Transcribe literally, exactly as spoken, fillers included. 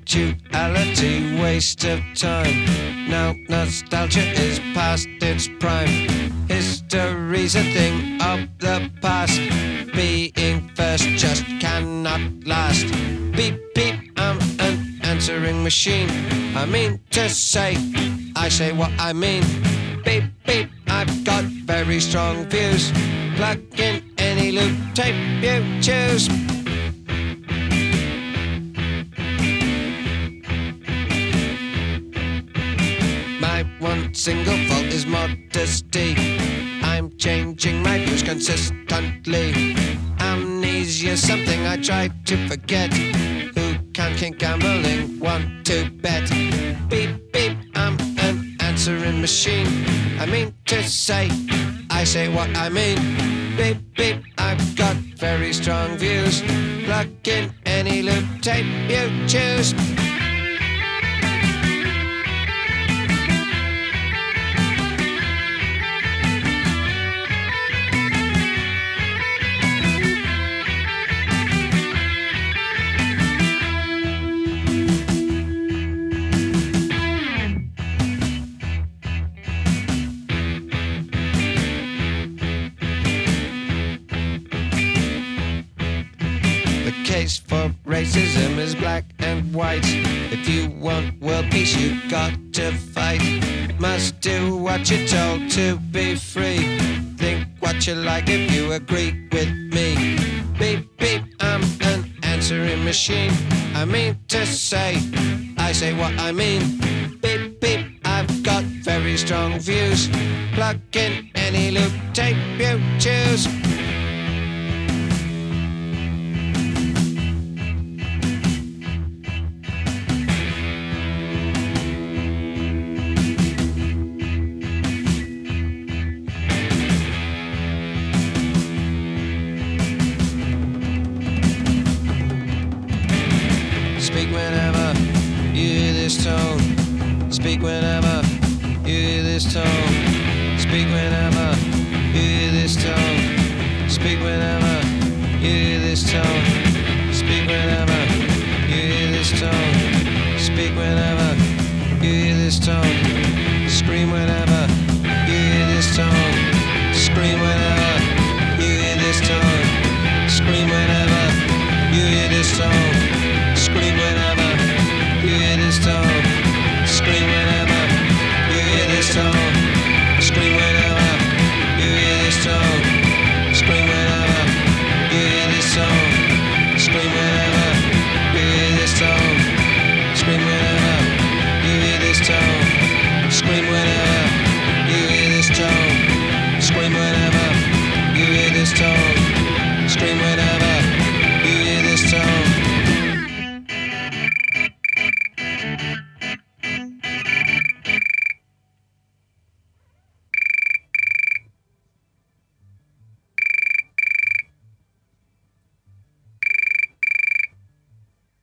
Duality, waste of time. Now nostalgia is past its prime. History's a thing of the past. Being first just cannot last. Beep beep, I'm an answering machine. I mean to say, I say what I mean. Beep beep, I've got very strong views. Plug in any loop tape you choose. My one single fault is modesty. I'm changing my views consistently. Amnesia's something I try to forget. Who can keep gambling, want to bet? Beep beep, I'm an answering machine. I mean to say, I say what I mean. Beep beep, I've got very strong views. Plug in any loop tape you choose. Case for racism is black and white. If you want world peace, you got to fight. Must do what you're told to be free. Think what you like if you agree with me. Beep beep, I'm an answering machine. I mean to say, I say what I mean. Beep beep, I've got very strong views. Plug in any loop tape you choose. Speak whenever you hear this tone. Speak whenever you hear this tone. Speak whenever you hear this tone. Speak whenever you hear this tone. Speak whenever you hear this tone. Speak whenever you hear this tone.